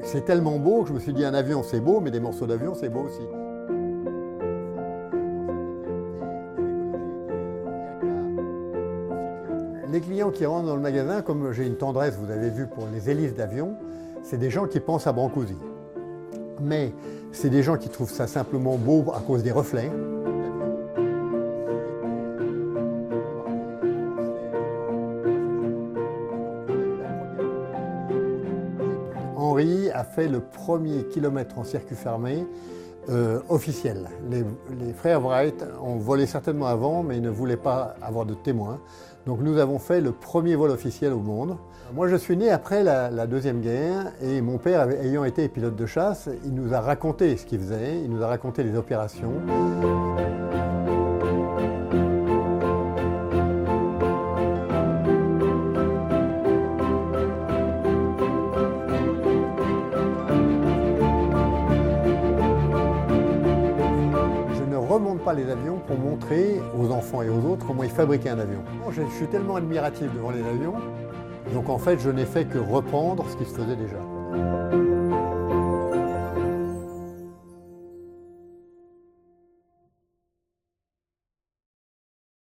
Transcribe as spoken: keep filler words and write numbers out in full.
C'est tellement beau que je me suis dit un avion c'est beau, mais des morceaux d'avion c'est beau aussi. Les clients qui rentrent dans le magasin, comme j'ai une tendresse, vous avez vu, pour les hélices d'avion, c'est des gens qui pensent à Brancusi. Mais c'est des gens qui trouvent ça simplement beau à cause des reflets. Henri a fait le premier kilomètre en circuit fermé euh, officiel. Les, les frères Wright ont volé certainement avant, mais ils ne voulaient pas avoir de témoins. Donc nous avons fait le premier vol officiel au monde. Moi je suis né après la, la Deuxième Guerre et mon père avait, ayant été pilote de chasse, il nous a raconté ce qu'il faisait, il nous a raconté les opérations. Je ne remonte pas les avions pour montrer aux enfants et aux autres comment ils fabriquaient un avion. Je suis tellement admiratif devant les avions, donc en fait je n'ai fait que reprendre ce qui se faisait déjà.